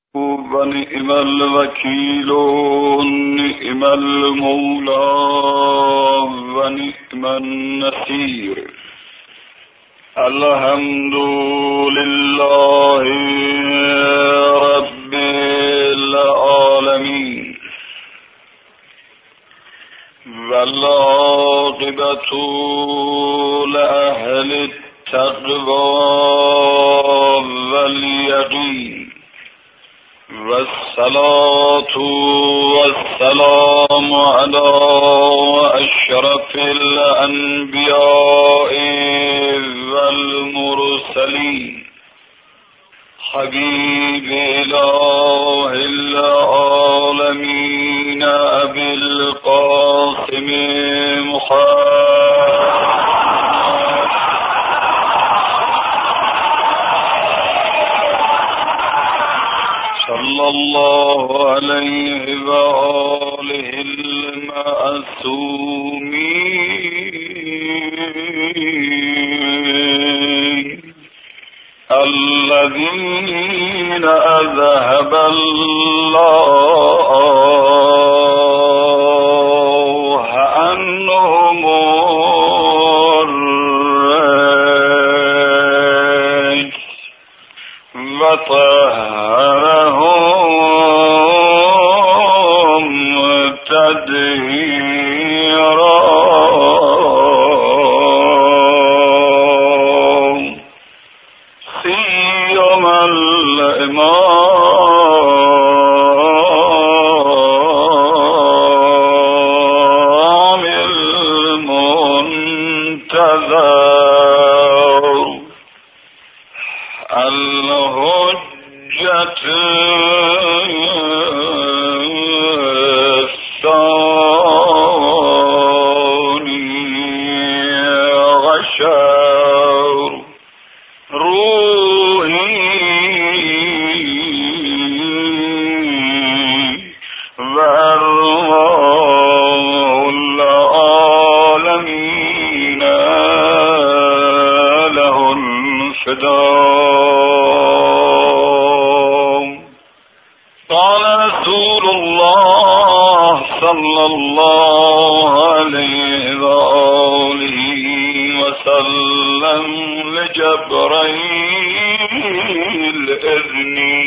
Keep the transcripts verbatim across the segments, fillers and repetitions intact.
و نعم الوکیل و نعم المولا و نعم النصیر. الحمد لله رب العالمین والعاقبة لأهل التقوى واليقین والصلاة والسلام على أشرف الأنبياء والمرسلين حبيب إله العالمين أبي القاسم محمد صلى الله عليه وآله المعصومين الذين أذهب الله عنهم الرجس وطهرهم تطهيرا. سيما الإمام المنتظر الحجة الثاني عشر روحي وأرواح العالمين له الفداء. قال رسول الله صلى الله عليه وآله وسلم لجبرائيل إذني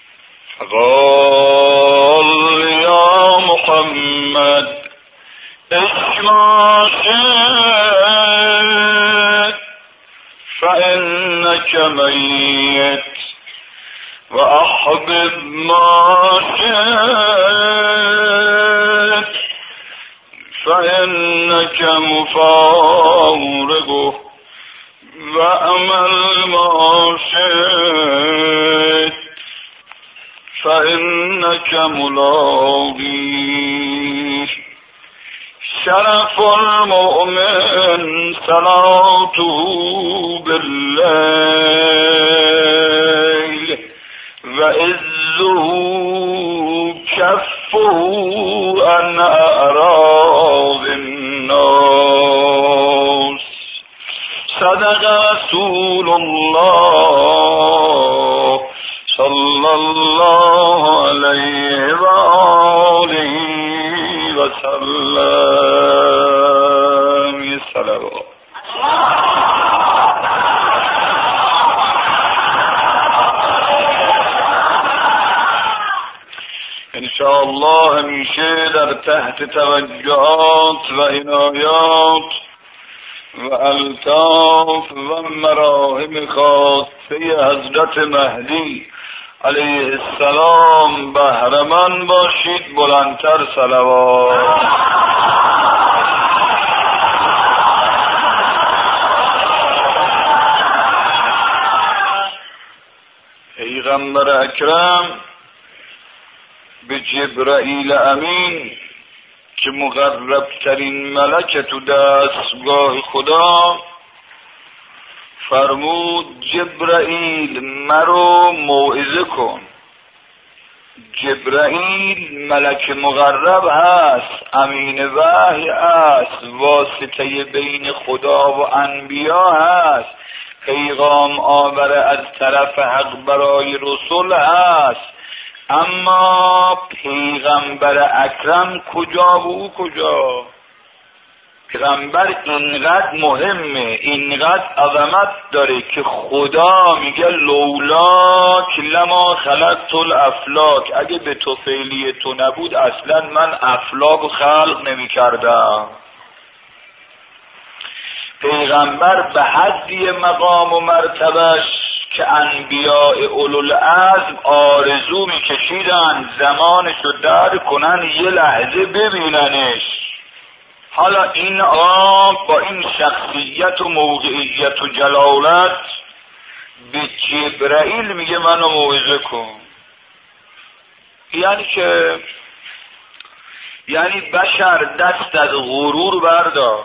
قال يا محمد اسمع شئت فإنك ميت وأحبب ما شئت فإنك مفارقه وأمل ما شئت فإنك ملاقيه. شرف المؤمن صلاته بالليل وعزه كفه عن أعراض الناس. صدق رسول الله صلى الله عليه وآله وسلم. صلوات انشاءالله همیشه در تحت توجهات و عنایات و الطاف و مراهم خاصه حضرت مهدی علیه السلام بهره‌مند باشید. بلندتر صلوات. پیغمبر اکرم به جبرائیل امین که مقرب ترین ملک تو دستگاه خدا فرمود جبرائیل مرو موعظه کن. جبرائیل ملک مقرب هست، امین وحی هست، واسطه بین خدا و انبیا هست، پیغام آور از طرف حق برای رسول هست. اما پیغمبر اکرم کجا و او کجا؟ پیغمبر اینقدر مهمه، اینقدر عظمت داره که خدا میگه لولاک لما خلقت الافلاک، اگه به تو فعلی تو نبود اصلا من افلاک و خلق نمی کردم. پیغمبر به حدی مقام و مرتبش که انبیاء اولوالعزم آرزو میکشیدن زمانشو در کنن یه لحظه ببیننش. حالا این آب با این شخصیت و موقعیت و جلالت به جبرائیل میگه منو موعظه کن. یعنی که یعنی بشر دست از غرور بردار،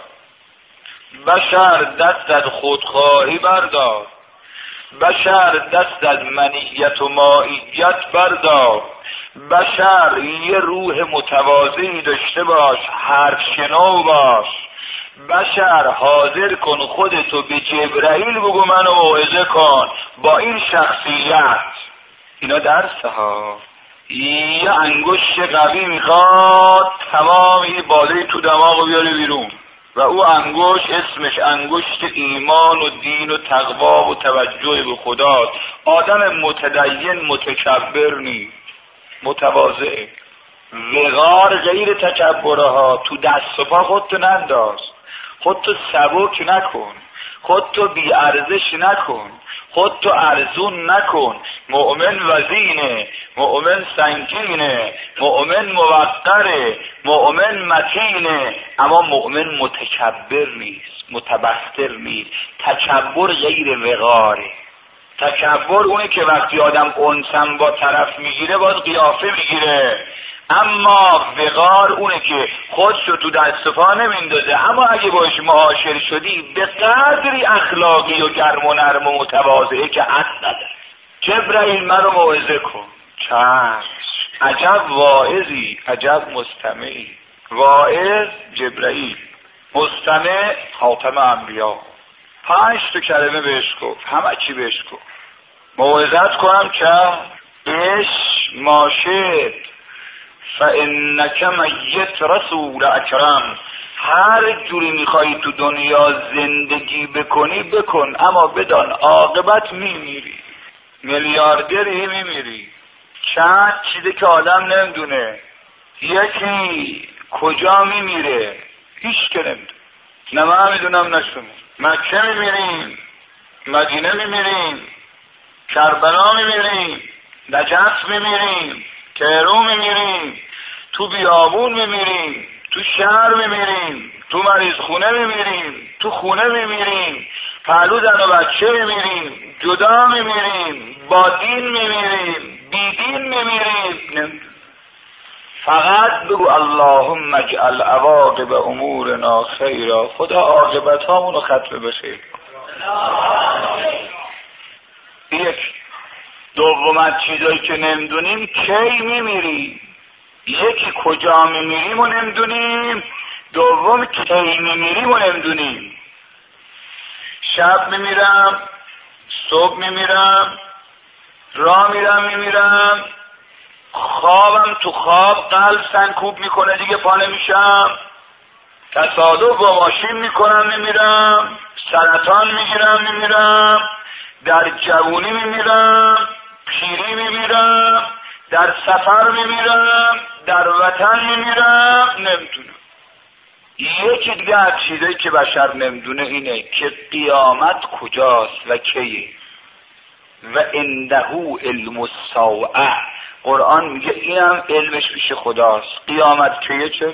بشر دست از خودخواهی بردار، بشر دست از منیت و مائیت بردار، بشر یه روح متواضعی داشته باش، حرف شنو باش، بشر حاضر کن خودتو به جبرائیل بگو منو موعظه کن با این شخصیت. اینا درسه ها. یه انگشت قوی میخواد تمام این باده تو دماغو بیاره بیرون و او انگشت اسمش انگشت ایمان و دین و تقوا و توجه به خدا. آدم متدین متکبر نی، متواضع. وقار غیر تکبره ها. تو دست و پا خودتو ننداز، خودتو سبک نکن، خودتو بی ارزش نکن، خودتو ارزون نکن. مؤمن وزینه، مؤمن سنگینه، مؤمن موقره، مؤمن متینه، اما مؤمن متکبر نیست، متبختر نیست. تکبر غیر وقاره. تکبر اونه که وقتی آدم انسان با طرف میگیره باز قیافه میگیره، اما وقار اونه که خودشو تو دست و پا نمیندازه، اما اگه باش معاشر شدی به قدری اخلاقی و گرم و نرم و متواضعه که حد نداره. جبرائیل منو موعظه کن. چشم. عجب واعظی، عجب مستمعی. واعظ جبرائیل، مستمع خاتم انبیا. پنج تا کلمه بهش گفت، همه چی بهش گفت. موعظت کنم که اش ماشد فانک میت رسول اکرم. هر جوری میخوایی تو دنیا زندگی بکنی بکن، اما بدان عاقبت میمیری. میلیاردری میمیری. چند چیزی که آدم نمیدونه. یکی کجا میمیره هیچ که نمیدونه، نه من میدونم نه شما. مکه میمیریم، مدینه میمیریم، کربلا میمیریم، نجف میمیریم، تهران میمیریم، تو بیابون میمیریم، تو شهر میمیریم، تو مریض خونه میمیریم، تو خونه میمیریم، پهلو زن و بچه میمیریم، جدا میمیریم، با دین میمیریم، بی دین میمیریم. فقط بگو اللهم اجعل عواقب امورنا خیرا. خدا عاقبت هامونو ختم بخیر. یک. دوم چیزایی که نمیدونیم کی میمیریم. یکی کجا میمیریم و نمیدونیم، دوم کی میمیریم و نمیدونیم. شب میمیرم، صبح میمیرم، راه میرم میمیرم، خوابم تو خواب قلب سنکوب میکنه دیگه پا نمیشم، تصادف با ماشین میکنم میمیرم، سرطان میگیرم میمیرم، در جوونی میمیرم، پیری میمیرم، در سفر میمیرم، در وطن میمیرم، نمیدونم. یکی دیگه از چیزایی که بشر نمیدونه اینه که قیامت کجاست و کیه. و عنده علم الساعه. قرآن میگه اینم علمش پیش خداست. قیامت کیه چه؟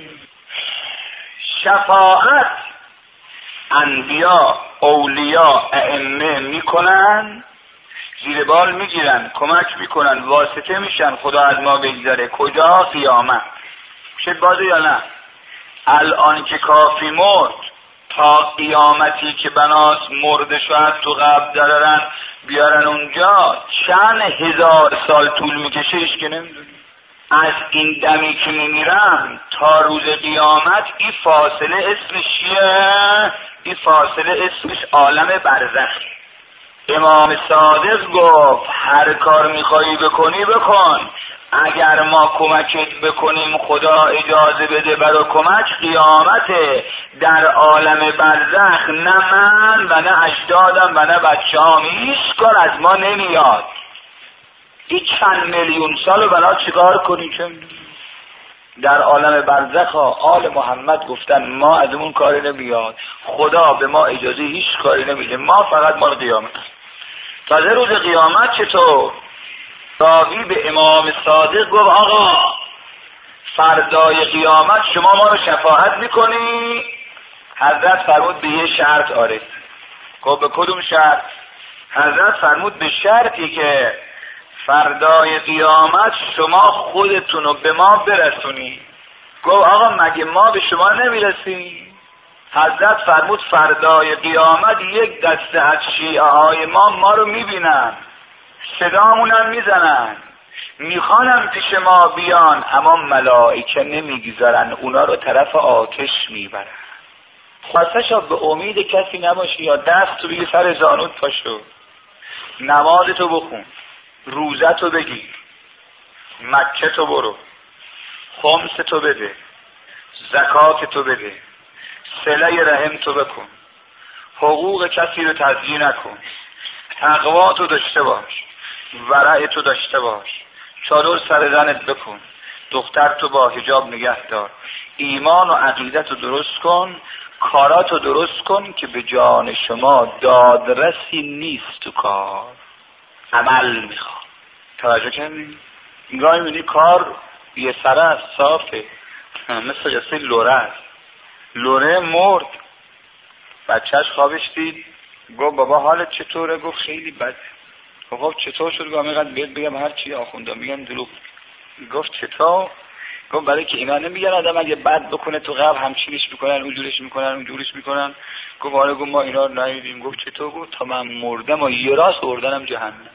شفاعت انبیا، اولیاء، ائمه میکنن، زیر بال میگیرن، کمک میکنن، واسطه میشن، خدا از ما بگذاره. کجا؟ قیامت. شد بازه یا نه؟ الان که کافی مرد، تا قیامتی که بناس مرده شاید تو قبر درارن بیارن اونجا چند هزار سال طول میکشه ایش که نمیدونی. از این دمی که میمیرم تا روز قیامت این فاصله اسمش چیه؟ این فاصله اسمش عالم برزخی. امام صادق گفت هر کار میخوایی بکنی بکن، اگر ما کمکت بکنیم خدا اجازه بده برای کمک قیامت در عالم برزخ، نه من و نه اجدادم و نه بچه هم هیچ کار از ما نمیاد. این چند میلیون سال بنا چیکار کنیم؟ چه در عالم برزخ آل محمد گفتن ما از اون کاری نمیاد، خدا به ما اجازه هیچ کاری نمیده، ما فقط مال قیامت. تازه روز قیامت چطور؟ راوی به امام صادق گفت آقا فردای قیامت شما ما رو شفاعت میکنی؟ حضرت فرمود به یه شرط. آره. گفت به کدوم شرط؟ حضرت فرمود به شرطی که فردای قیامت شما خودتون رو به ما برسونی. گفت آقا مگه ما به شما نمیرسیم؟ حضرت فرمود فردای قیامت یک دسته از شیعه های ما ما رو میبینن، صدامونم میزنن، میخوانم پیش ما بیان، اما ملائکه نمیگذارن، اونا رو طرف آتش میبرن. خواستشا به امید کسی نباشی، یا دست تو بگی سر زانوت پاشو، نمازتو بخون، روزتو بگیر، مکه تو برو، خمستو بده، زکاتتو بده، صله رحم تو بکن، حقوق کسی رو تضییع نکن، تقوا تو داشته باش، ورع تو داشته باش، چادر سر زنت بکن، دختر تو با حجاب نگه دار، ایمان و عقیدت رو درست کن، کارات رو درست کن که به جان شما دادرسی نیست تو کار، عمل میخواد. توجه کردین؟ اینگاه میبینی کار یه سره است، صافه، مثل قصه لوره است. لوره مرد، بچهش خوابش دید، گفت بابا حالت چطوره؟ گفت خیلی بده. گفت چطور شد؟ گفت میگن بیاد بگم هر چی آخوندم میگن دروغ. گفت چطور؟ گفت برای که اینا نمیگن آدم اگه بد بکنه تو قبر همچینش میکنن، اونجورش میکنن، اونجورش میکنن. گفت آره. گفت ما اینا رو ندیدیم. گفت چطور؟ گفت تا من مردم و یه راست اردنم جهنم.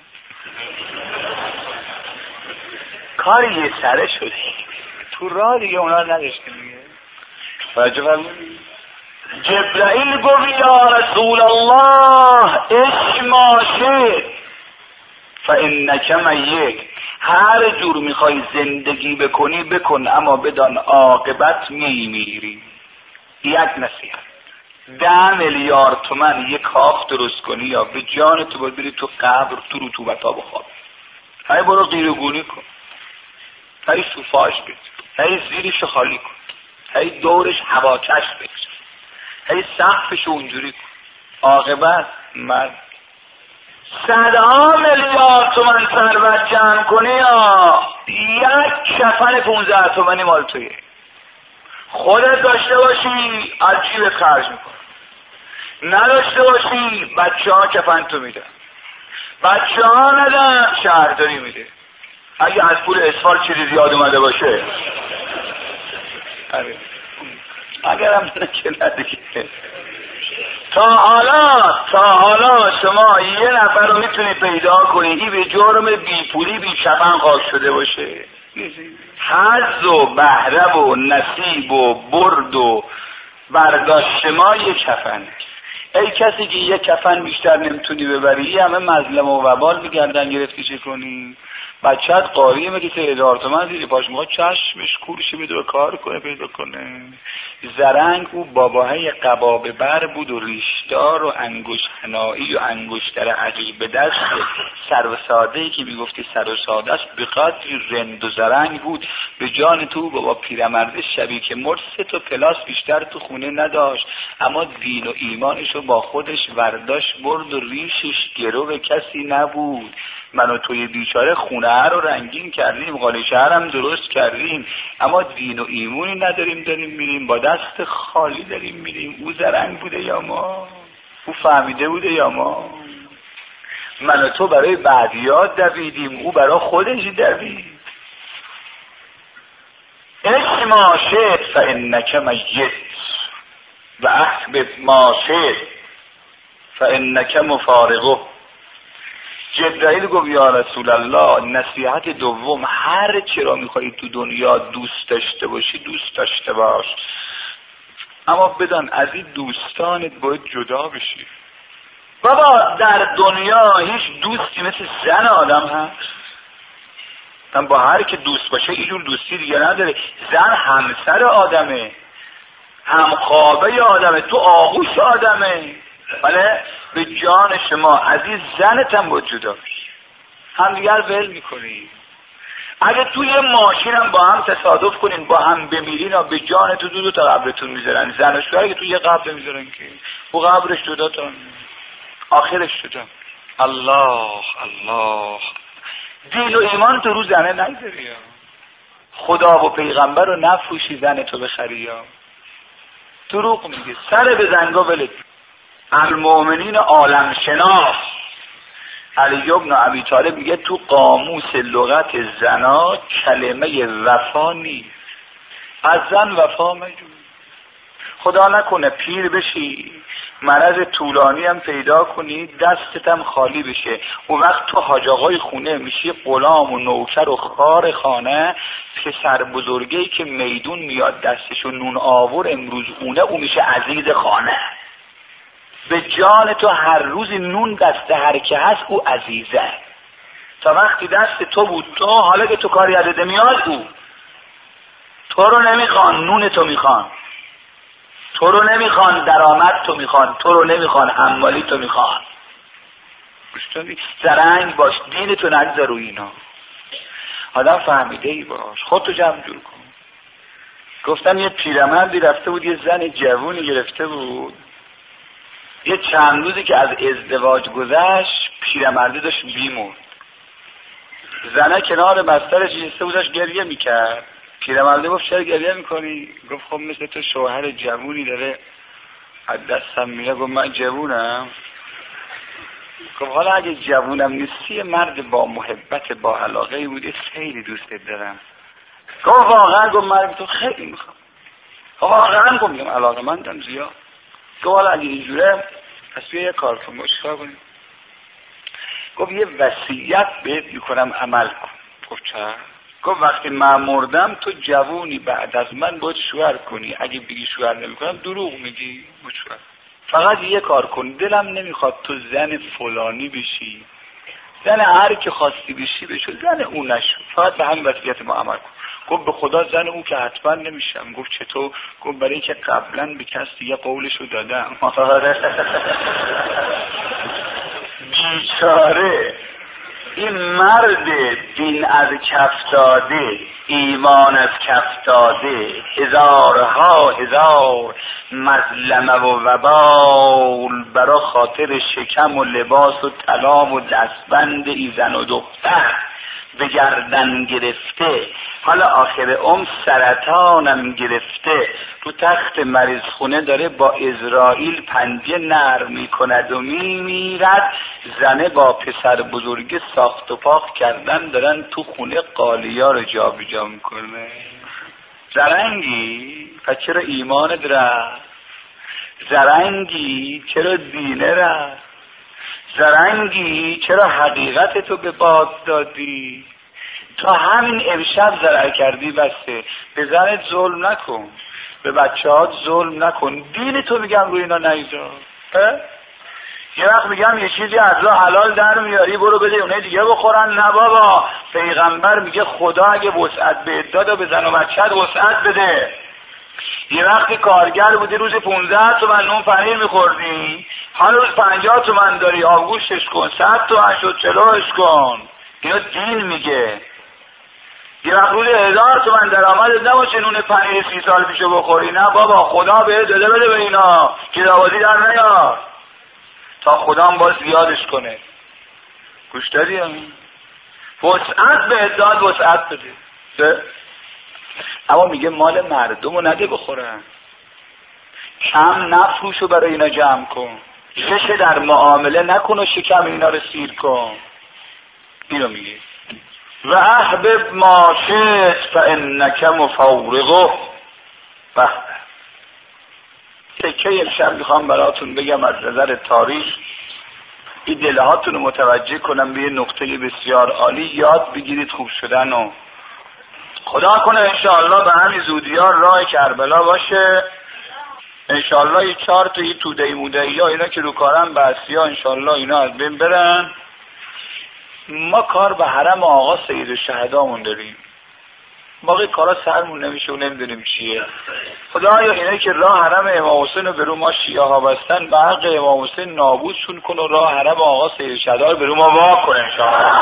کار یه سره شده تو راه دیگه، اونا رو نداشتیم دیگه. توجه فرمودید؟ جبرائیل گفت یا رسول الله اسما شئت فانک میت، هر جور میخوای زندگی بکنی بکن، اما بدان عاقبت میمیری. یک نصیحت، ده میلیارد تومن یک کاخ درست کنی یا به جان تو باید بری تو قبر تو رطوبتا بخواب، هی برو قیرگونی کن، هی سوفاش بید، هی زیرش خالی کن، هی دورش هواکش بید، هی سقفش اونجوری کن، عاقبت مرد. صدها میلیارد تومن ثروت جمع کنی یا یک کفن پونزده تومنی مال تویه، خودت داشته باشی از جیبت خرج میکن، نداشته باشی بچه ها کفن تو میدن، بچه ها ندن شهرداری میده، اگه از پول اسفال چیزی زیاد اومده باشه. اگرم نه که ندیگه. تا حالا تا حالا شما یه نفر رو میتونی پیدا کنی این به جرم بی پولی بی کفن خاک شده باشه؟ حظ و بهره و نصیب و برد و برداشت ما یه کفن. ای کسی که یه کفن بیشتر نمیتونی ببری، یه همه مظلم و وبال میگردن گرفتی چه کنی؟ بچه‌ت قاریه میگه سه هزار تومن زیر پاش میخواد چشمش کورشی بده و کار کنه پیدا کنه. زرنگ او باباهای قباب بر بود و ریشدار و انگشت حنایی و انگشتر عقیب دست، سر و ساده‌ای که میگفتی سر و ساده است به قدری رند و زرنگ بود. به جان تو بابا پیرمرد شبی که مرد سه تا پلاس بیشتر تو خونه نداشت، اما دین و ایمانشو با خودش ورداشت برد و ریشش گرو کسی نبود. من و توی بیچاره خونه رو رنگین کردیم، قالی شهرم درست کردیم، اما دین و ایمونی نداریم، داریم میریم با دست خالی داریم میریم. او زرنگ بوده یا ما؟ او فهمیده بوده یا ما؟ من و تو برای بعدیات دویدیم، او برای خودش دوید. اسما شئت فانک میت و احبب ما شئت فانک مفارقه. جبرائیل گفت یا رسول الله نصیحت دوم، هر چی را میخوایی تو دنیا دوست داشته باشی دوست داشته باش، اما بدان از این دوستانت باید جدا بشی. بابا در دنیا هیچ دوستی مثل زن آدم هست؟ من با هر که دوست باشه اینجور دوستی دیگه نداره. زن همسر آدمه، همخوابه آدمه، تو آغوش آدمه. بله به جان شما عزیز زنت هم باید جدا بشی، هم دیگر ول میکنی. اگه توی یه ماشین هم با هم تصادف کنین با هم بمیرین و به جان تو دو دو تا قبرتون میذارن. زن و شوهر که توی یه قبر میذارن که او قبرش جدا تا آخرش جدا. الله الله، دین و ایمان تو رو زنه نگذاری یا خدا و پیغمبر رو نفروشی زن تو بخری یا دروغ میگه. سر به زنگا ولد. المؤمنین عالم شناس علی ابن ابی طالب میگه تو قاموس لغت زنا کلمه وفا نیست. از زن وفا مجو. خدا نکنه پیر بشی مرض طولانی هم پیدا کنی دستت هم خالی بشه، اون وقت تو حاج آقای خونه میشی غلام و نوکر و خار خانه. پسر بزرگی که میدون میاد دستشو نون آور امروز اونه او میشه عزیز خانه. به جان تو هر روز نون دست هر که هست او عزیزه. تا وقتی دست تو بود تو، حالا که تو کاری عدده میاد او تو رو نمیخوان، نون تو میخوان، تو رو نمیخوان، درآمد تو میخوان، تو رو نمیخوان، حمالی تو میخوان. زرنگ باش، دین تو نگذار رو اینا. آدم فهمیده ای باش، خودتو جمع جور کن. گفتم یه پیرمردی رفته بود یه زن جوونی گرفته بود، یه چند روزی که از ازدواج گذشت پیرمرده داشت بیمرد. زنه کنار بسترش نشسته بود داشت گریه میکرد. پیرمرده گفت چرا گریه میکنی؟ گفت خب مثل تو شوهر جوونی داره از دستم میره. گفت من جوونم؟ گفت حالا اگه جوونم نیستی مرد با محبت با علاقه بودی خیلی دوستت دارم. گفت واقعا؟ گفت من تو خیلی میخوام. گفت واقعا؟ گفت میگم علاقه مندم زیاد. گفت حالا اگه اینجوره پس بیا یه کار کن. گفت چیکار کنیم؟ گفت یه وصیت بهت میکنم عمل کن. گفت چه؟ گفت وقتی من مردم تو جوونی بعد از من باید شوهر کنی، اگه بگی شوهر نمیکنم دروغ میگی. شوهر فقط یه کار کن، دلم نمیخواد تو زن فلانی بشی، زن هر که خواستی بشی بشو، زن اون نشو، فقط به همین وصیت ما عمل کن. گفت به خدا زن اون که حتما نمیشم. گفت چطور؟ گفت برای اینکه قبلا به کس دیگه قولشو دادم. بیچاره این مرد دین از کف داده، ایمان از کف داده، هزارها هزار مظلمه و وبال برا خاطر شکم و لباس و طلا و دستبند ای زن و دختر به گردن گرفته، حالا آخر عمر سرطانم گرفته، تو تخت مریض خونه داره با اسرائیل پنجه نرم میکند و میمیرد. زنه با پسر بزرگ ساخت و پاخت کردن دارن تو خونه قالیا رو جا بجا میکنه. زرنگی پس چرا ایمانت رفت؟ زرنگی چرا دینه رفت؟ زرنگی چرا حقیقت تو به باد دادی؟ تا همین امشب ضرر کردی بسته. به زنت ظلم نکن، به بچه‌هات ظلم نکن، دین تو میگم روی اینا نیذار. یه وقت میگم یه چیزی از راه حلال در میاری برو بده اونای دیگه بخورن. نه بابا، پیغمبر میگه خدا اگه وسعت بهت داد و به زن و بچه‌ت وسعت بده. یه وقتی کارگر بودی روز پونزده تومن نون پنیر میخوردی، حالا روز پنجاه تومن داری آبگوشتش کن، صد تومن شد چلوش کن. اینو دین میگه. یه وقت روز هزار تومن درآمدت نباشه نون پنیر سی سال پیشو بخوری. نه بابا، خدا بهت داده بده به اینا که دعوازی در نیار تا خدا هم باز زیادش کنه. گوش داری همین؟ وسعت بهت داد وسعت بده، اما میگه مال مردم رو نده بخورن، کم نفروشو برای اینا جمع کن، شش در معامله نکن و شکم اینا رو سیر کن. اینو میگه و احبب ما شئت فانک مفارقه. به تکه امشب میخوام براتون بگم از نظر تاریخ این دلهاتون رو متوجه کنم به یه نقطه بسیار عالی. یاد بگیرید خوب شدن و خدا کنه انشاءالله به همین زودی ها راه کربلا باشه. انشاءالله یه چهار تا یه توده مودهی ها اینا که رو کارن بحثی ها انشاءالله اینا از بین برن. ما کار به حرم آقا سید الشهدامون داریم، باقی کارا سرمون نمیشه و نمیدونیم چیه. خدایا اینه که راه حرم امام حسین رو برو ما شیعه ها بستن، به حق امام حسین نابودشون کن و راه حرم آقا سید الشهدا رو برو ما وا کن انشاءالله.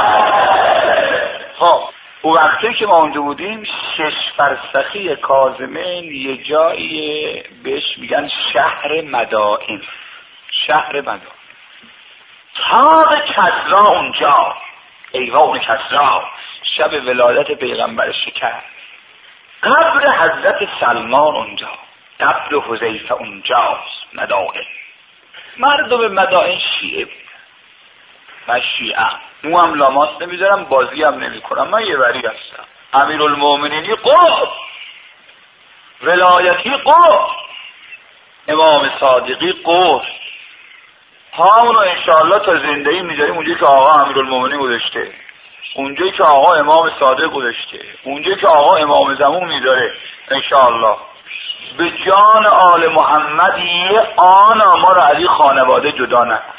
خب او وقتی که ما اونجا بودیم، شش فرسخی کاظمین یه جایی بهش میگن شهر مدائن، شهر مدائن. تاق کسرا اونجا، ایوان کسرا، شب ولادت پیغمبر شکر. قبر حضرت سلمان اونجا، قبر حذیفه اونجاست. مدائن، مردم مدائن شیعه بود. من شیعه مو هم لاماس نمیذارم، بازی هم نمی کنم، من یه وری هستم. امیرالمومنینی قطب، ولایتی قطب، امام صادقی قطب. همونو انشاءالله تا زندگی میذاریم اونجایی که آقا امیرالمومنین گذاشته، اونجایی که آقا امام صادق گذاشته، اونجایی که آقا امام زمان میذاره انشاءالله. به جان آل محمد یه آن ما را علی خانواده جدا نکن.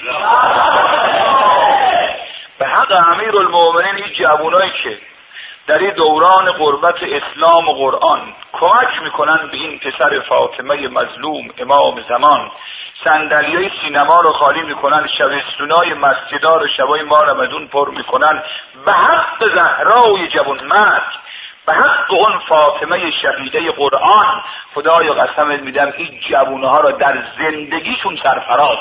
به حق امیرالمومنین این جوانایی که در این دوران غربت اسلام و قرآن کمک میکنن به این پسر فاطمه مظلوم امام زمان، صندلیای سینما رو خالی میکنن، شبستونای مسجدا رو شبای ما رمضان پر میکنن، به حق زهرای جوانمرد، به حق اون فاطمه شهیده قرآن، خدایا قسمت میدم این جوانها رو در زندگیشون سرفراز.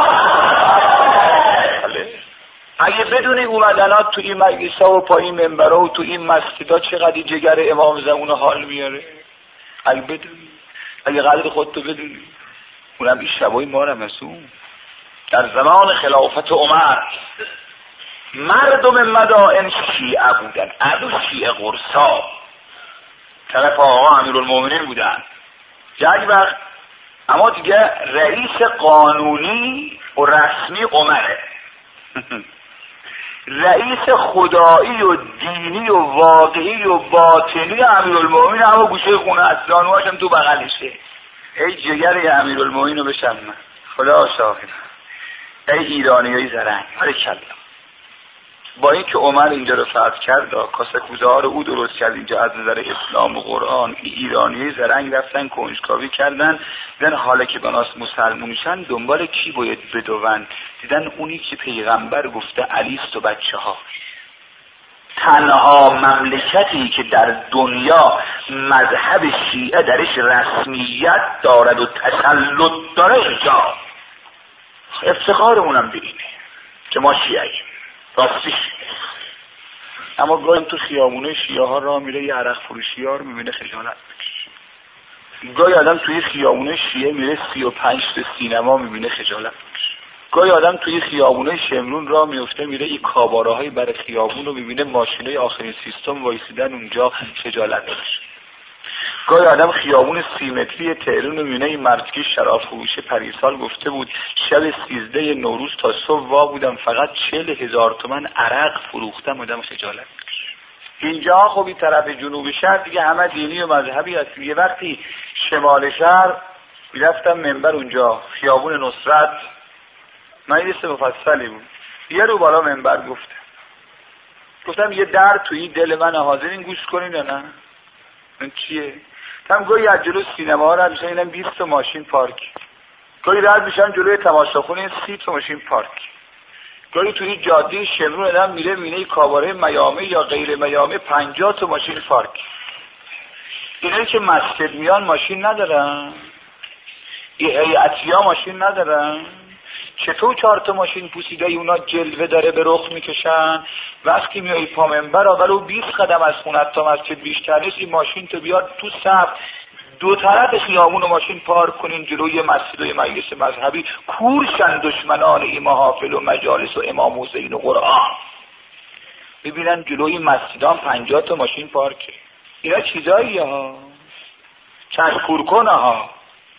اگه بدونی اومدنات تو این مجلس‌ها و پایین منبرها و تو این مسجدها چقدر جگر امام زمان حال میاره، اگه بدونی، اگه قدر خودتو بدونی. اونم این شبای ما رمضان در زمان خلافت عمر، مردم مدائن شیعه بودن، عدو شیعه قرصا، طرف آقا امیرالمومنین بودن یک وقت. اما دیگه رئیس قانونی و رسمی عمره. رئیس خدایی و دینی و واقعی و باطنی امیرالمومنین اما گوشه خونه اصلانوهاش هم تو بغلشه. ای جگر امیرالمومنین رو بشم من، خدا شاهد. ای ایرانی های زرنگ، بارکالله. با این که عمر اینجا رو فتح کرد، کاسه کوزه ها رو او درست کرد اینجا از نظر اسلام و قرآن، ایرانی های زرنگ رفتن کنجکاوی کردن، دیدن حالا که بناس مسلمونشن دنبال کی باید بدون، دیدن اونی که پیغمبر گفته علیست و بچه ها. تنها مملکتی که در دنیا مذهب شیعه درش رسمیت دارد و تسلط داره اینجا. افتخارمونم به اینه که ما شیعه ایم، راستیش. اما گاهی تو خیابونه شیعه ها را میره یه عرق فروشی ها رو میبینه خجالت میکشه. گاهی آدم توی خیابونه شیعه میره سی و پنج تا سینما میبینه خجالت میکشه. گاهی آدم توی خیابونه شمرون را میفته میره این کاباره های برای خیابون رو میبینه ماشینای آخرین سیستم وایسیدن اونجا خجالت میکشه. گاهی آدم خیابون سی متری تهران رو میبینه این مرد که شراب فروش پریسال گفته بود شب سیزده نوروز تا صبح وا بودم فقط چهل هزار تومن عرق فروختم، آدم خجالت میکشه. اینجا خب این طرف جنوب شهر دیگه همه دینی و مذهبی هست. یه وقتی شمال شهر میرفتم منبر اونجا خیابون نصرت، مجلس مفصلی بود، یه رو بالا منبر گفته گفتم یه در توی دل من حاضرین گوش کنین یا نه؟ این چیه؟ هم گاهی از جلو سینما رد میشن اینم بیست تا ماشین پارک، گاهی رد میشن جلوی تماشاخونه سی تا ماشین پارک، گاهی توی جاده شمرون آدم میره مینه کاباره میامه یا غیر میامه پنجاه تا ماشین پارک. اینایی که مسجد میان ماشین ندارن، این هیئتیا ماشین ندارن، چطور چهار تا ماشین پوسیده ای اونا جلوه داره به رخ میکشن؟ وقتی میای پا منبر ولو بیست قدم از خونت تا مسجد بیشتر نیست، این ماشین تو بیاد تو صف دو طرف خیابون و ماشین پارک کنین جلوی مسجد و مجلس مذهبی، کورشن دشمنان این محافل و مجالس و امام حسین و قرآن. ببینن جلوی مسجدان پنجاه تا ماشین پارکه. اینا چیزایی ها، چشکور کنه ها.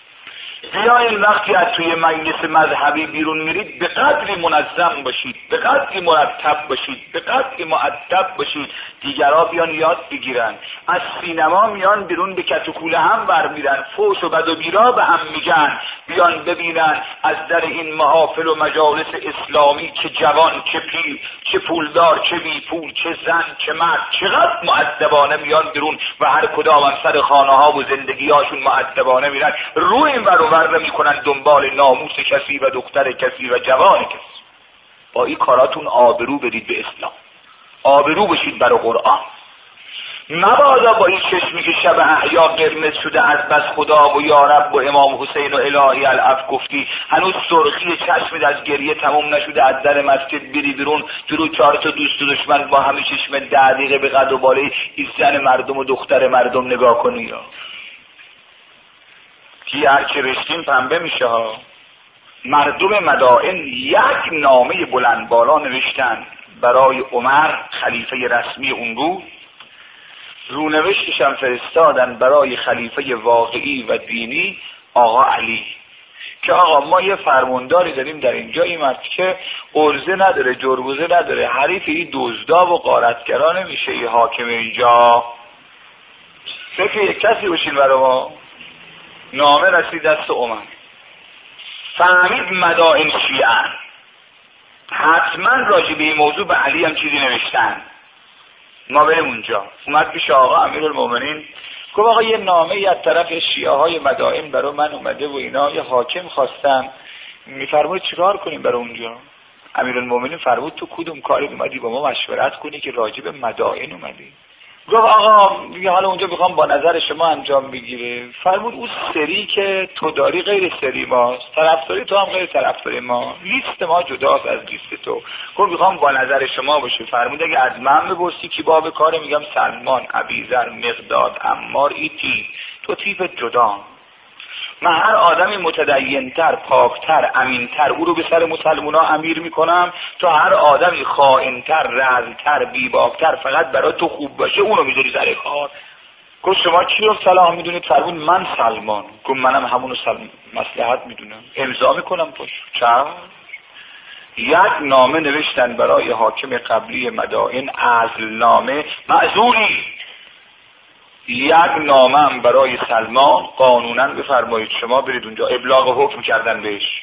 بیاین وقتی از توی مجلس مذهبی بیرون میرید به قدری منظم باشید، به قدری مرتب باشید، به قدری مؤدب باشید، دیگرها بیان یاد بگیرن. از سینما میان بیرون به کت و کوله هم برمیرن، فوش و بد و بیرا به هم میگن، بیان ببینن از در این محافل و مجالس اسلامی چه جوان، چه پیر، چه پولدار، چه بی پول، چه زن، چه مرد، چقدر مؤدبانه میان بیرون و هر کدام هم سر خانه ها و زندگی هاشون مؤدبانه میرن، روی این ور و ور میکنن دنبال ناموس کسی و دختر کسی و جوان کسی. با این کاراتون آبرو برید به اسلام، آبرو بشید برای قرآن. مبادا با این چشمی که شب احیا قرمز شده از بس خدا و یارب و امام حسین و الهی العف گفتی، هنوز سرخی چشمت از گریه تموم نشده، از در مسجد بری بیرون جلو چهار تا دوست و دشمن با همه چشم ده دقیقه به قد و باله این زن مردم و دختر مردم نگاه کنی یا کی هر چه رشتیم پنبه میشه ها. مردم مدائن یک نامه بلند بالا نوشتن برای عمر خلیفه رسمی اون بود، رونوشتش هم فرستادن برای خلیفه واقعی و دینی آقا علی که آقا ما یه فرمانداری داریم در اینجا ایمد که ارزه نداره، جربوزه نداره، حریف این دزدا و غارتگرا نمیشه یه حاکم اینجا، فکر یک کسی باشین برای ما. نامه رسید دست عمر، فهمید مدائن شیعن، حتما راجع به این موضوع به علی هم چیزی نوشتن، ما بریم اونجا. اومد پیش آقا امیرالمومنین گفت آقا یه نامه از طرف شیعه های مدائن برای من اومده و اینا، یه حاکم خواستم، میفرمایید چیکار کنیم برای اونجا؟ امیرالمومنین فرمود تو کدوم کاری اومدی با ما مشورت کنی که راجع به مدائن اومدی؟ گفت آقا حالا اونجا میخوام با نظر شما انجام بگیره. فرمود اون سری که تو داری غیر سری ماست، طرفداری تو هم غیر طرفداری ما، لیست ما جداست از لیست تو. گفت میخوام با نظر شما باشه. فرمود اگه از من بپرسی کی باب کاره، میگم سلمان، ابیذر، مقداد، عمار، ای تیپ، تو تیپ جدا. من هر آدمی متدینتر، پاکتر، امینتر او رو به سر مسلمونا امیر میکنم، تو هر آدمی خائنتر، رذلتر، بیباکتر فقط برای تو خوب باشه اونو میذاری سر کار. گفت شما کی رو صلاح میدونید؟ فرمود من سلمان. گفت منم همونو سلم مصلحت میدونم، امضا میکنم پاش. چرا؟ یک نامه نوشتن برای حاکم قبلی مدائن، عزلنامه، معذوری. یک نامه هم برای سلمان، قانونا بفرمایید شما برید اونجا، ابلاغ حکم کردن بهش.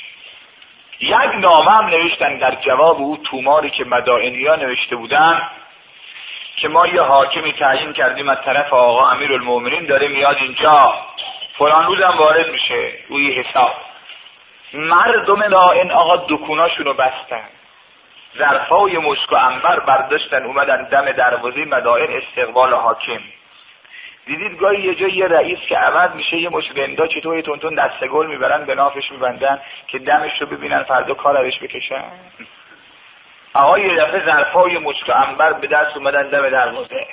یک نامه هم نوشتن در جواب او توماری که مدائنی‌ها نوشته بودن که ما یه حاکمی تعیین کردیم از طرف آقا امیرالمومنین، داره میاد اینجا، فلان روزم وارد میشه، روی حساب. مردم مدائن آقا دکوناشونو بستن، ظرفای مشک و عنبر برداشتن، اومدن دم دروازه مدائن استقبال حاکم. دیدید گاهی یه جای یه رئیس که عوض میشه، یه مش بندا چطور تونتون دسته گل میبرن به نافش میبندن که دمش رو ببینن فردا کارش بکشن. آقا یه دفعه ظرفای مشک و عنبر به دست اومدن دم دروازه،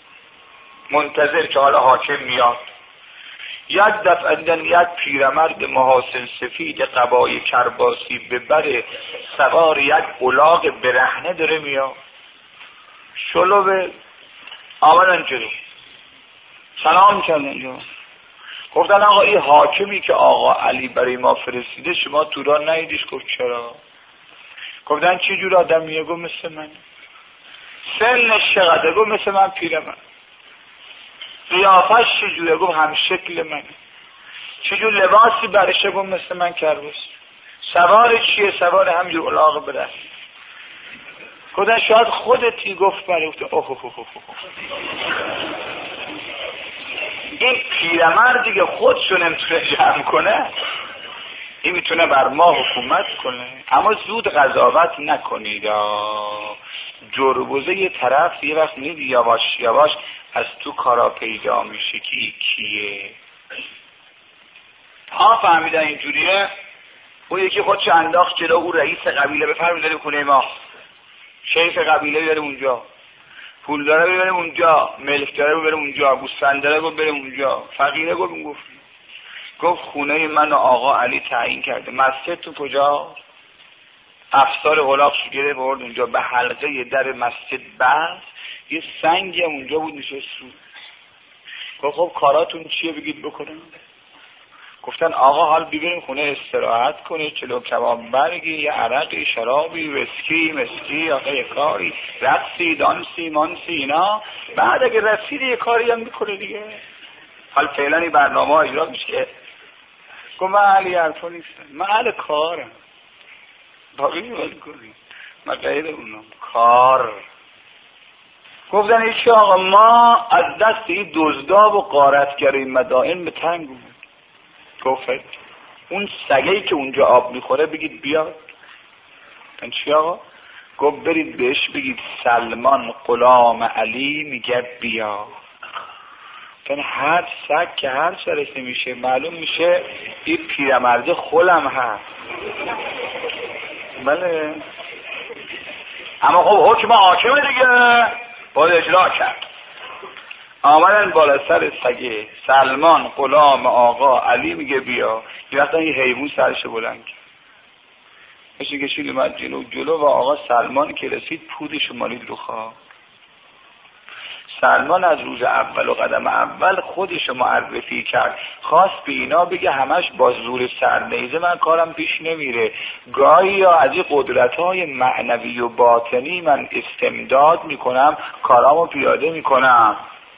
منتظر که حالا حاکم میاد. یک دفعه دیدن یک پیرمرد محاسن سفید قبای کرباسی به بر سوار یک الاغ برهنه داره میاد. شلو به آمدن جلو، سلام کردن، گفتن آقا این حاکمی که آقا علی برای ما فرستیده شما تو را ندیدیش؟ گفت چرا؟ گفتن چه جور آدمیه؟ گفت مثل من. سنش چقدره؟ گفت مثل من پیرمرد. قیافش چجوره؟ گفت هم شکل من. چجور لباسی برشه؟ گفت مثل من کرباس. سوار چیه؟ سوار همجور الاغ بره. گفتن شاید خودتی؟ گفت بله. گفت اوه اوه اوه اوه. این پیرمردی که خودشو نمیتونه جمع کنه، این میتونه بر ما حکومت کنه. اما زود قضاوت نکنید، جربوزه یه طرف یه وقت میدی یواش یواش از تو کارا پیدا میشه که کیه. ها فهمیدن اینجوریه. اون یکی خودش انداخت جلو او رئیس قبیله، بفرمایید داره کنه ما شیخ قبیله بیاره اونجا، پول داره بریم اونجا، ملک داره بریم اونجا، گوسفند داره بریم اونجا، فقیره گفت گفت گفت خونه من و آقا علی تعیین کرده. مسجد تو کجا؟ افسار هلاکش گره برد اونجا، به حلقه یه در مسجد بست، یه سنگی هم اونجا بود نشست رو. گفت خب کاراتون چیه بگید بکنم؟ گفتن آقا حال ببینیم خونه استراحت کنه، چلو کباب برگی، یه عرقی، شرابی، وسکی، مسکی، آقا یه کاری، رقصی، دانسی، مانسی اینا، بعد اگه رسید یه کاری هم میکنه دیگه. حال فعلا این برنامه ها اجرا میشه. گفت من اهل حرفا نیستم، من اهل کارم. باقی باید کنیم، من غیر اونم کار. گفتن ایچی آقا ما از دست این دزدا و غارتگر این مدائن به تنگ بود. گفت اون سگهی که اونجا آب میخوره بگید بیاد. گفتن چی آقا؟ گفت برید بهش بگید سلمان غلام علی میگه بیا. گفتن هر سگ که هر سرش نمیشه معلوم میشه این پیرمرد خلم هست. بله اما خب حکم حاکمه دیگه، باید اجرا کرد. آمدن بالا سر سگه، سلمان غلام آقا علی میگه بیا. یه وقتا یه حیوان سرش بلند کرد، میشه کشید اومد جلو جلو و آقا سلمان که رسید پودش مالید رو خواه. سلمان از روز اول و قدم اول خودش معرفی کرد، خواست به اینا بگه همش با زور سرنیزه من کارم پیش نمیره، گاهی یا از این قدرت‌های معنوی و باطنی من استمداد میکنم، کارامو پیاده میکنم.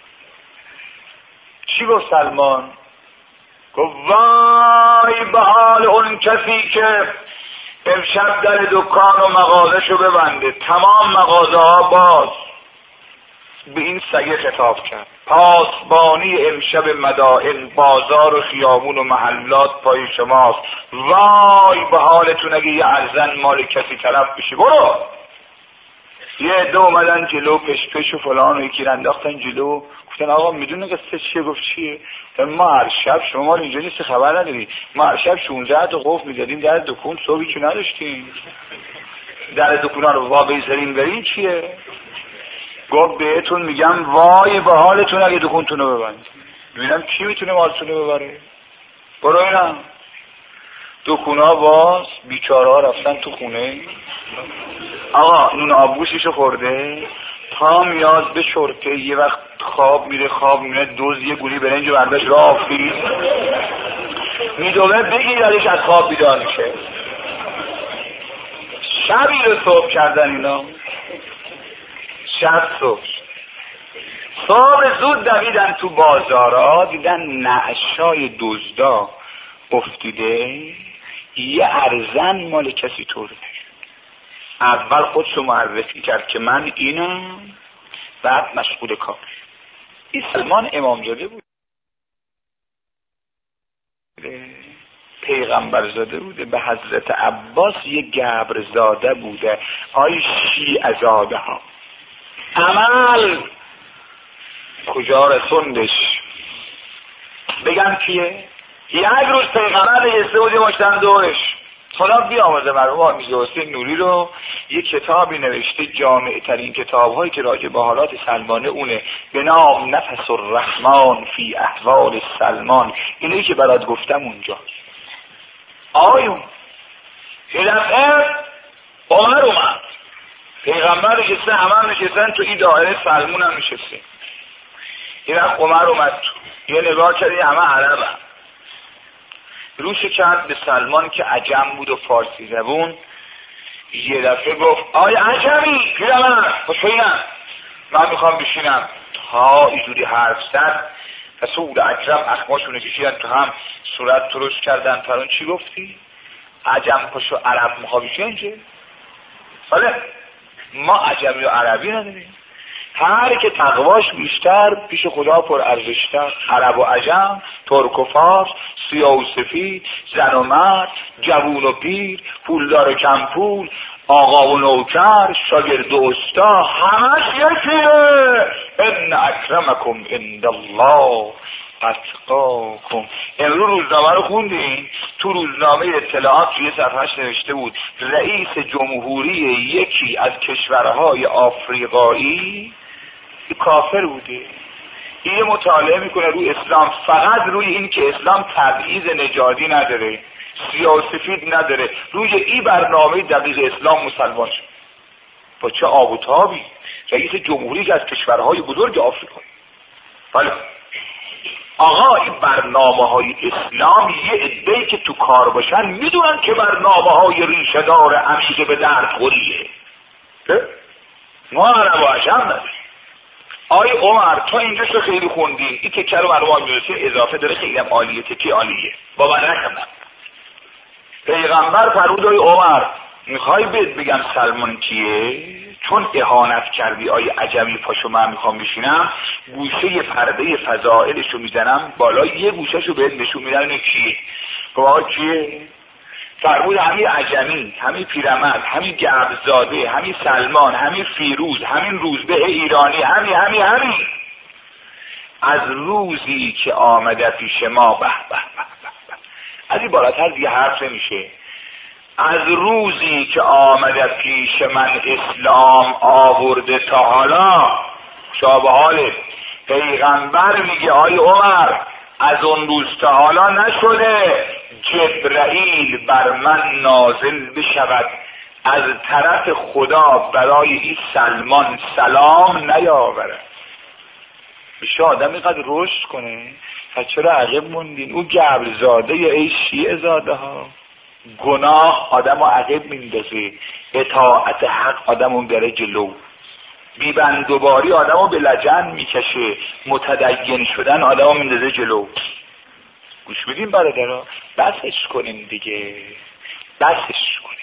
چی گفت سلمان؟ گفت وای به حال اون کسی که امشب در دکان و مغازه‌شو ببنده، تمام مغازه ها باز. به این سگه خطاب کرد، پاسبانی امشب مدائن، بازار و خیابون و محلات پای شماست. وای به حالتون اگه یه ارزن مال کسی طرف بشی. برو. یه عده اومدن جلو، پش پش و فلان و یکی انداختن جلو. گفتن آقا میدونه قصه چیه؟ گفت چیه؟ ما هر شب، شما مال اینجا نیست خبر نداری، ما هر شب شانزده تا قفل می‌زدیم در دکون، صبحی که نداشتیم در دکونا رو وا بذاریم بریم. چیه؟ گفت بهتون میگم وای به حالتون اگه دکونتون رو ببند. ببینم کی میتونه مالتون رو ببره. برو اینا دکونا باز، بیچاره ها رفتن تو خونه. آقا نون آبگوششو خورده، تا میاد به شرطه، یه وقت خواب میره، خواب میره دوز یه گولی برنج و برداشت را آفید میدوه بگیردش، از خواب بیدار میشه. شبی رو صبح کردن اینا، شب صبح صبح زود دویدن تو بازارا، دیدن نعشای دزدا افتیده، یه ارزن مال کسی طوره. اول خودشو معرفی کرد که من اینم، بعد مشغول کار. این سلمان امامزاده بود، پیغمبرزاده بوده، به حضرت عباس یه گبرزاده بوده. آی شیعه زاده ها، عمل کجا رسوندش؟ بگم کیه؟ یک روز پیغمبر نشسته بود مشتن دورش، خدا بیامرزه مرحوم آمیز حسین نوری رو، یک کتابی نوشته، جامع ترین کتاب هایی که راجع به حالات سلمانه اونه، به نام نفس الرحمن فی احوال سلمان. اینایی که برات گفتم اونجا. آیون یه دفعه عمر اومد، پیغمبر نشسته، همه هم نشستن تو این دایره، سلمون هم نشسته. یه وقت عمر اومد تو، یه نگاه کردی همه عرب هم. روش کرد به سلمان که عجم بود و فارسی زبون. یه دفعه گفت آی عجمی پیرمرد خوشوینم، من میخوام بشینم. تا اینجوری حرف زد رسول اکرم اخماشونه کشیدن تو هم، صورت درست کردن. فران چی گفتی؟ عجم پاشو عرب میخوام بشین چه؟ حالا ما عجمی و عربی نداریم، هر که تقواش بیشتر پیش خدا پر ارزشتر. عرب و عجم، ترک و فارس، سیاه و سفید، زن و مرد، جوون و پیر، پولدار و کم پول، آقا و نوکر، شاگرد و استا، همش یکیه. ان اکرمکم عند الله اتقاکم. امروز روزنامه رو خوندین؟ تو روزنامه اطلاعات توی صفحهش نوشته بود رئیس جمهوری یکی از کشورهای آفریقایی کافر بوده. این مطالعه میکنه روی اسلام، فقط روی این که اسلام تبعیض نژادی نداره، سیاه و سفید نداره، روی این برنامه دقیق اسلام مسلمان شد. با چه آب و تابی رئیس جمهوری از کشورهای بزرگ آفریقا. بله آقا این برنامه های اسلام یه عده‌ای که تو کار باشن میدونن که برنامه های ریشه دار عمیق به درد خوریه. ما عرب و عجم نداریم. آی عمر تو اینجا شو خیلی خوندی، این تکه رو برای ما اضافه داره، خیلی هم عالیه، تکه عالیه، باور نکردم. پیغمبر فرمود آی عمر میخوای بهت بگم سلمان کیه؟ چون اهانت کردی آی عجمی، پاشو من میخوام بشینم گوشه پرده فضائلشو میزنم بالا، یه گوشهشو بهت نشون میدن اینه کیه؟ خب آقا کیه؟ فرمود همین عجمی، همین پیرمرد، همین گبزاده، همین سلمان، همین فیروز، همین روزبه ایرانی، همین همین همین از روزی که آمده پیش ما به به به به از این بالاتر دیگه حرف نمیشه. از روزی که آمده پیش من اسلام آورده تا حالا شابه حاله. پیغمبر میگه آی عمر از اون روز تا حالا نشده جبرائیل بر من نازل بشود از طرف خدا برای این سلمان سلام نیاورد. میشه آدم اینقدر رشد کنه و چرا عقب موندین؟ او گبرزاده یا ای شیعه زاده ها، گناه آدم رو عقب میندازه، اطاعت حق آدم رو بره جلو، بیبندوباری آدم رو به لجن میکشه، متدین شدن آدم رو میندازه جلو. گوش میدیم برادرها؟ بسش کنیم دیگه، بسش کنیم.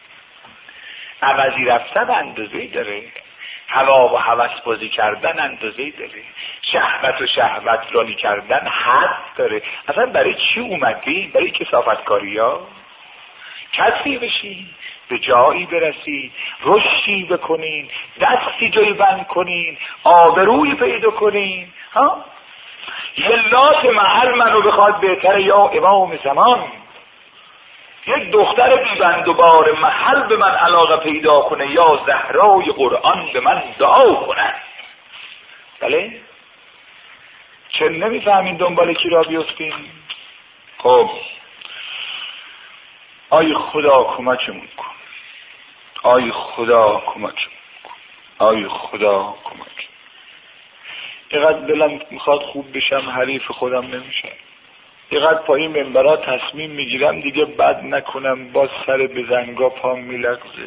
عوضی رفتن اندازه‌ای داره، هوا و هوس بازی کردن اندازه‌ای داره، شهوت و شهوت رانی کردن حد داره. اصلا برای چی اومدی؟ برای کثافت کاری ها؟ کسی بشین، به جایی برسید، رشدی بکنین، دستی جایی بند کنین، آبروی پیدا کنین. ها؟ یه لات محل منو بخواد بهتره یا امام زمان؟ یک دختر بیبند و بار محل به من علاقه پیدا کنه یا زهرای قرآن به من دعا کنه؟ بله؟ چه نمیفهمین دنبال کی را بیفتین؟ خب آی خدا کمکمون کن، آی خدا کمکمون کن، آی خدا کمک. اینقدر دلم میخواد خوب بشم، حریف خودم نمیشم. اینقدر پایین منبرا تصمیم میگیرم دیگه بد نکنم، باز سر به زنگا پام میلغزه.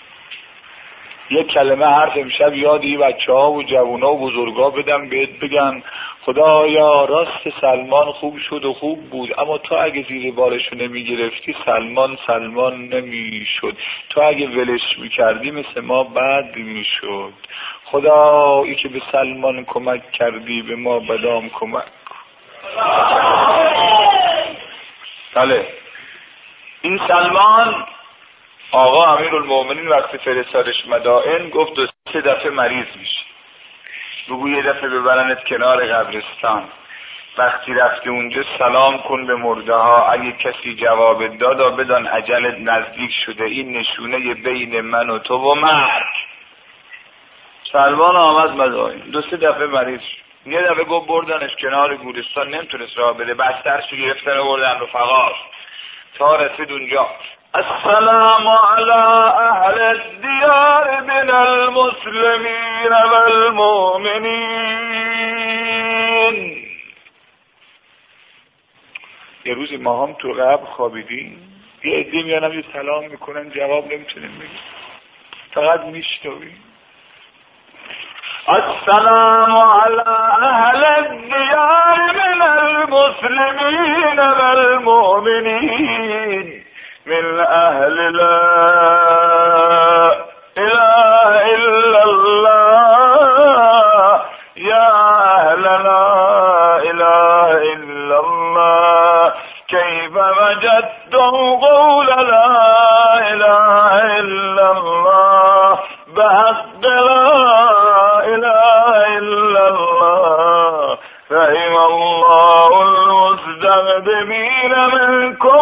یک کلمه حرف امشب یاد این بچه ها و جوونا و بزرگا بدم بهت بگن خدایا راست سلمان خوب شد و خوب بود، اما تو اگه زیر بارشو نمیگرفتی سلمان سلمان نمیشد، تو اگه ولش میکردی مثل ما بد میشد. خدایی که به سلمان کمک کردی به ما بدام کمک. بله این سلمان آقا امیرالمومنین وقتی فرستادش مدائن گفت دو سه دفعه مریض میشه، بگو یه دفعه ببرنت کنار قبرستان، وقتی رفتی اونجا سلام کن به مرده ها، اگه کسی جواب دادا بدان اجلت نزدیک شده، این نشونه بین من و تو و مرگ. سلمان آمد مدائن، دو سه دفعه مریض شد، یه دفعه گفت بردنش کنار گورستان، نمیتونست راه بده، بسترشو گرفتن و بردن رفقاش تا رسید اونجا. السلام على اهل الديار من المسلمين والمؤمنين. یه روزی ما هم تو قبر خوابیدیم، یه عده میانم یه سلام میکنن جواب نمیتونیم بگیم، فقط میشنویم. السلام على اهل الديار من المسلمين والمؤمنين من اهل لا اله الا الله يا اهل لا اله الا الله كيف وجدتم قول لا اله الا الله بحق لا اله الا الله فهم الله المستقدمين منكم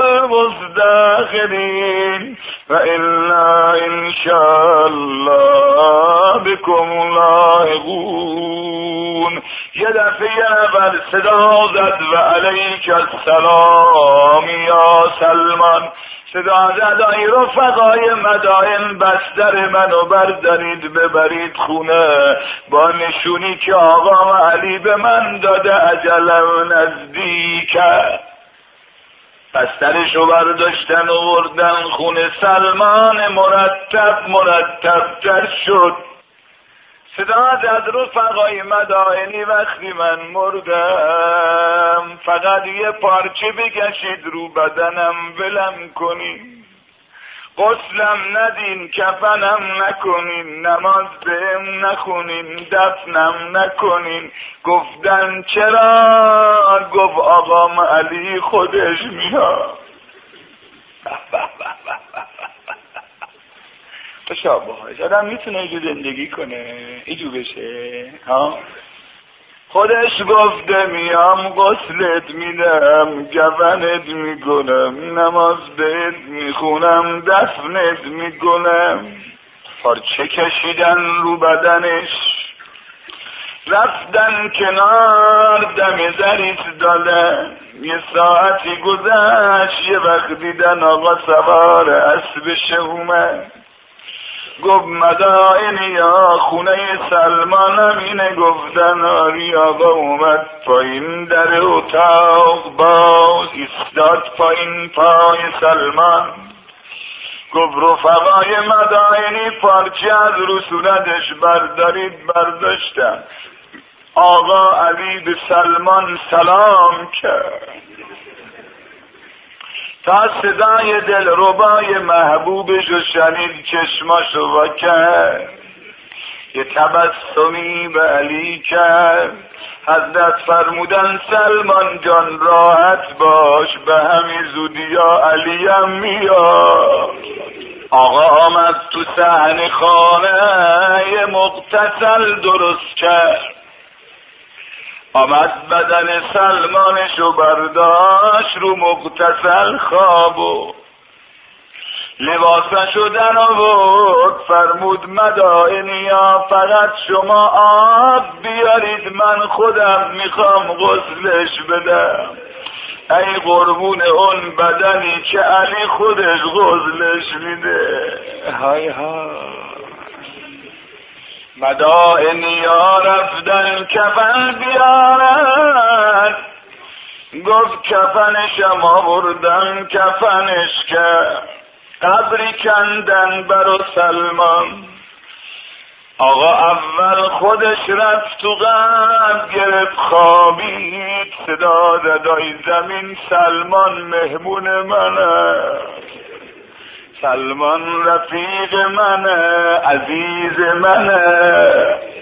والمستاخرين فإنا إن شاء الله بكم لاحقون. یه دفعه اول صدا زد و علیک السلام یا سلمان. صدا زدای رفقای مدائن بستر منو بردارید ببرید خونه، با نشونی که آقا علی به من داده اجلم نزدیکه. بسترشو برداشتن و بردن خونه، سلمان مرتب مرتب تر شد. صدا زد رفقای مدائنی وقتی من مردم فقط یه پارچه بکشید رو بدنم ولم کنین، غسلم ندین کفنم نکنین، نماز بهم نخونین دفنم نکنین. گفتن چرا؟ گفت آقام علی خودش میاد. تشابه آدم میتونه اینجور زندگی کنه اینجور بشه ها؟ خودش گفته میام غسلت میدم کفنت میکنم نماز بهت میخونم دفنت میکنم. پارچه کشیدن رو بدنش رفتن کنار دم ظریف دادن. یه ساعتی گذشت یه وقت دیدن آقا سوار اسبش اومد. گفت مدائنی یا خونه سلمانم اینه؟ گفتن آری. آقا اومد پایین در اتاق باز ایستاد پایین پای سلمان. گفت رفقای مدائنی پارچه از رو صورتش بردارید. برداشتم. آقا علی به سلمان سلام کرد تا صدای دلربای محبوبش رو شنید چشماش رو وا کرد. یه تبسمی به علی کرد. حضرت فرمودن سلمان جان راحت باش به همین زودی یا علی هم میاد. آقا آمد تو صحن خانه یه مغتسل درست کرد. آمد بدن سلمانشو برداشت رو مغتسل خواب و لباسشو در آورد. فرمود مدائنیا فقط شما آب بیارید من خودم میخوام غسلش بدم. ای قربون اون بدنی که علی خودش غسلش میده. های های مدائنیا رفتن کفن بیارن. گفت کفنشم آوردن کفنش کرد. قبری کندن برا سلمان. آقا اول خودش رفت تو قبر گرفت خوابید. صدا دادای زمین سلمان مهمون منه، سلمان رفیق منه عزیز منه.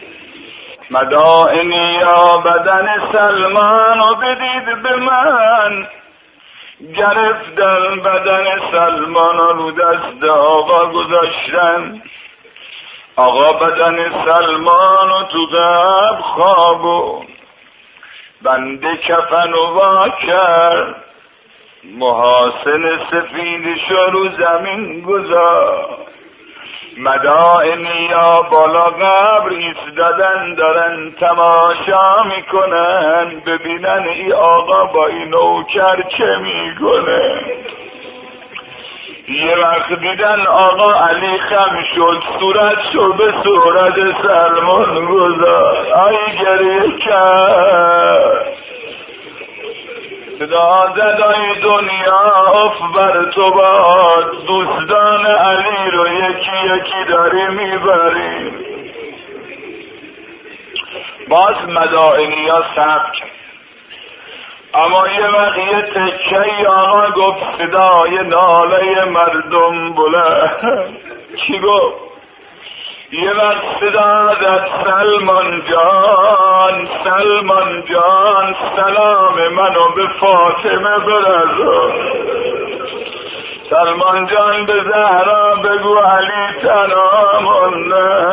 مدائنیا بدن سلمانو بدید به من. گرفتن بدن سلمانو رو دست آقا گذاشتن. آقا بدن سلمانو تو قبر خوابون. بنده کفنو وا کرد. محاسن سفیدشو رو زمین گذار. مدائنیا بالا قبر ایستادن دارن تماشا میکنن ببینن ای آقا با این نوکر چه میکنه. یه وقت دیدن آقا علی خم شد صورتشو به صورت سلمان گذار. آی گریه کرد. صدا زدای دنیا اف بر تو باد. دوستان علی رو یکی یکی داری میبری. باز مدائنیا صبر کرد. اما یه وقت یه تکهی آقا گفت صدای ناله مردم بلند. چی گفت؟ یه وقت صدا زد سلمان جان سلمان جان سلام منو به فاطمه برسون. سلمان جان به زهرا بگو علی تنها مونده.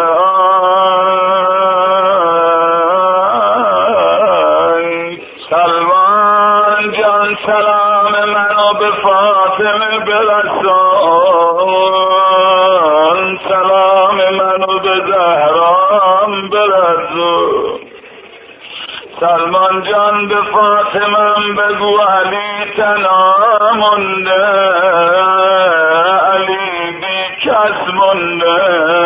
سلمان جان سلام منو به فاطمه برسون. سلام منو به زهرام برسون. سلمان جان به فاطمم بگو علی تنها مونده، علی بی کس مونده.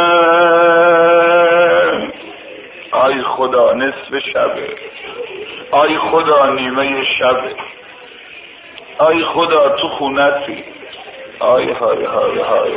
آی خدا نصف شبه، آی خدا نیمه شبه، آی خدا تو خونتی. آی های های های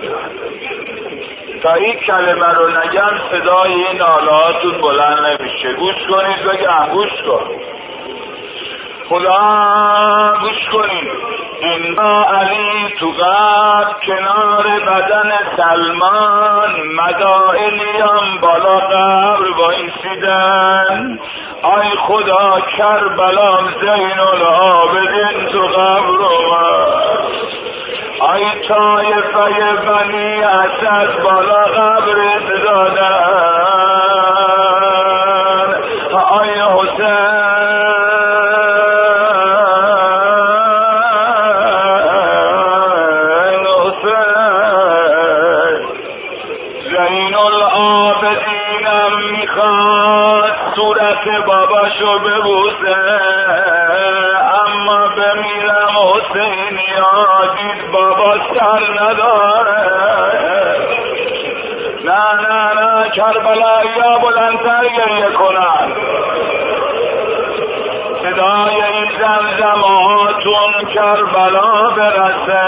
تا این کلمه رو نگم صدای این نالهاتون بلند نمیشه. گوش کنید بگم، گوش کن خدا، گوش کنید. این با علی تو قبر کنار بدن سلمان، مدائنیان بالا قبر وایسیدن. آی خدا کربلام زین العابدین تو قبر اومد. آی طایفه بنی اسد بالا قبرت دادن. آی حسین حسین زین العابدینم میخواد صورت باباشو ببوسه، اما بمیرم حسین یادید بابا سر نداره. نه نه نه کربلایی‌ها بلندتر گریه کنن. صدای این زمزماتون کربلا برسه.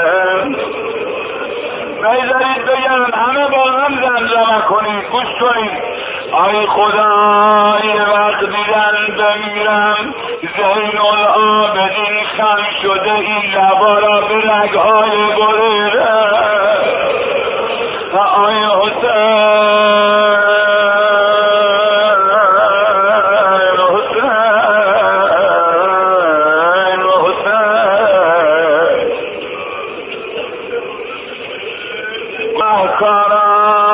بذارید بگم همه با هم زمزمه کنید. گوش کنید. آی خدا یه وقت دیدن بمیرم زین العابدین خم شده، این لبا را به رگهای بریده. آی حسین حسین حسین محکارا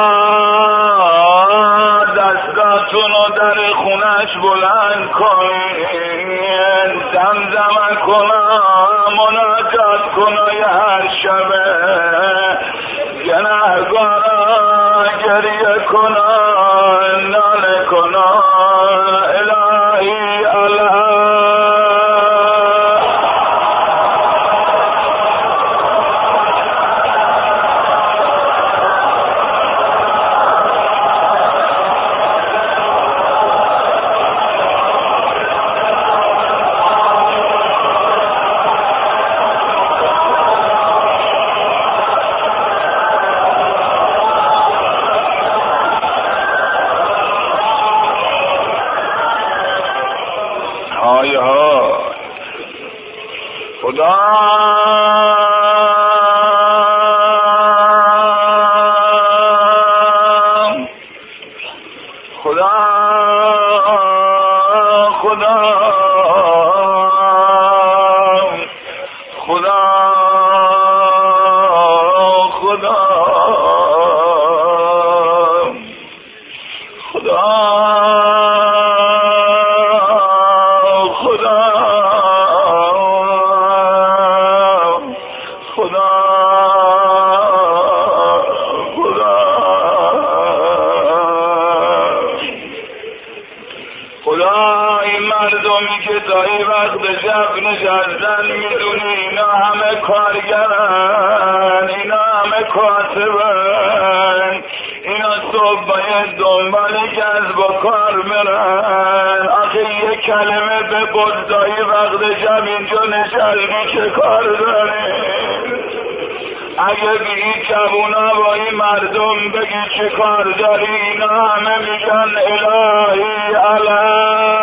دستاتونو در خونش بلند کنین، زمزمه کنا مناجات کنا هر شبه، گناهگارا گریه کنا ناله کنا الهی الله. های ها خدا خدا خدا خدا خدا خدا خدا این مردمی که تا این وقت شب نشستن میدونی اینا همه کارگرن، اینا همه کاسبن، اینا صبح باید دنبال کسب و کار برن. آخه یه کلمه به بزدایی وقت شب اینجا نشستی چه کار داره؟ اگه بگی جوونا با این مردم بگی چه کار داری، اینا همه میگن الهی الله.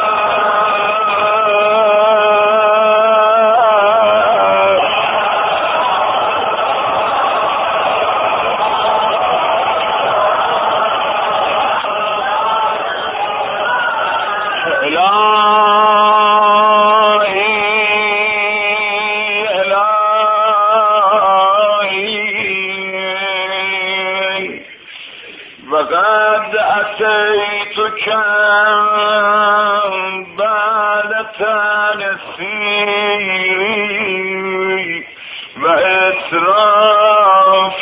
وقد أتيتك بعد تنسيري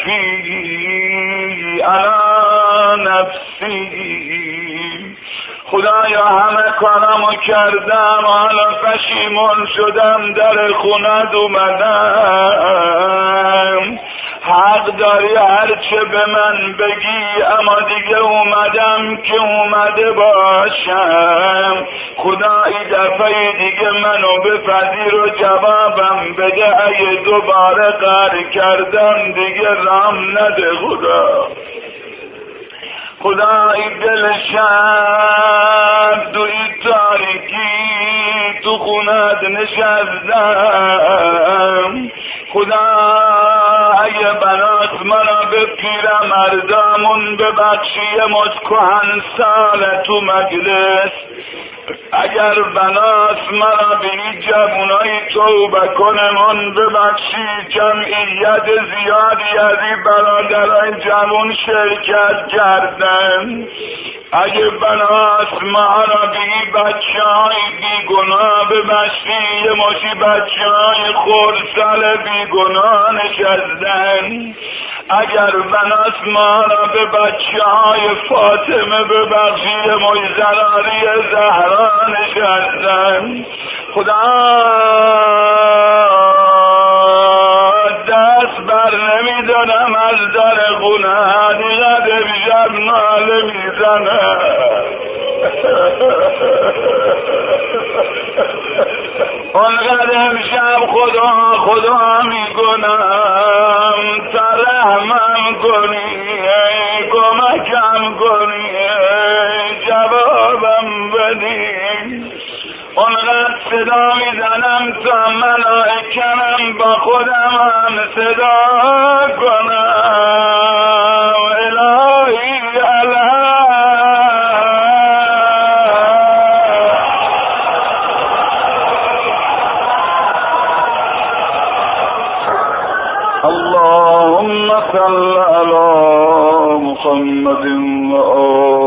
وإسرافي على نفسي. خدایا همه کارامو کردم و حالا پشیمون شدم در خونت اومدم. حق داری هرچه به من بگی، اما دیگه اومدم که اومده باشم. خدایی دفعه دیگه منو بپذیر و جوابم بده، اگه دوباره قهر کردم دیگه رام نده خدا. خدایی دل شب دوی تاریکی تو خونت نشستم. خدا اگه بنات منو به پیر مردامون ببخشی متکهن سال تو مجلس، اگر بنات مرا به این جوانای توبه کنمون ببخشی جمعیت زیادی از این برادرای جوان شرکت کردن، اگه بنات مرا به این بچه های بیگناه ببخشی یه مشی بچه های خورسال بیگناه نشستن، اگر بنات مرا به بچه های فاطمه ببخشی یه مشی زراری زهرا نشستن. خدا دست بر نمیدونم از در خونه دیگه امشب ناله میزنه. اونقدر امشب خدا خدا میکنم تا رحمم کنی، کمکم کنی، جوابم بدی. اونقدر صدا میزنم تا ملائکم با خودم هم صدا کنم. الهی اللهم صل على محمد و